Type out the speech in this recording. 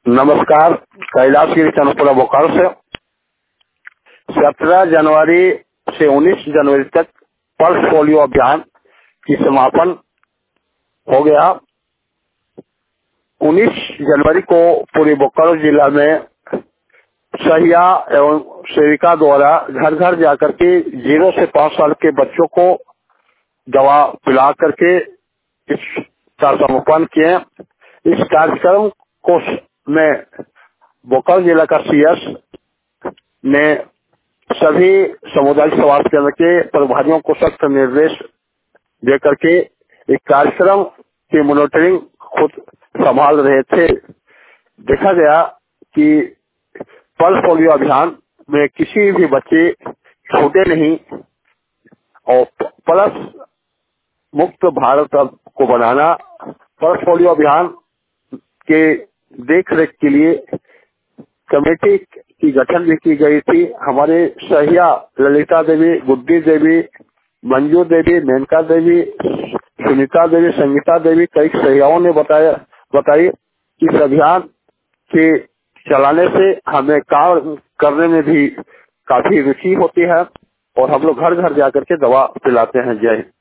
नमस्कार। कैलाशगिरी चंद्रपुरा बोकारो से 17 जनवरी से 19 जनवरी तक पल्स पोलियो अभियान की समापन हो गया। 19 जनवरी को पूरे बोकारो जिला में सहिया एवं सेविका द्वारा घर घर जाकर के 0 से 5 साल के बच्चों को दवा पिला करके इसका समापन किए। इस कार्यक्रम को में बोकारो जिला का सीएस ने सभी सामुदायिक स्वास्थ्य केंद्र के प्रभारियों को सख्त निर्देश दे करके एक कार्यक्रम की मॉनिटरिंग खुद संभाल रहे थे। देखा गया कि पल्स पोलियो अभियान में किसी भी बच्चे छूटे नहीं और पल्स मुक्त भारत को बनाना, पल्स पोलियो अभियान के देख रेख के लिए कमेटी की गठन भी की गई थी। हमारे सहिया ललिता देवी, गुड्डी देवी, मंजू देवी, मेनका देवी, सुनीता देवी, संगीता देवी, कई सहियाओं ने बताई कि इस अभियान के चलाने से हमें काम करने में भी काफी रुचि होती है और हम लोग घर घर जाकर के दवा पिलाते हैं। जय हिंद।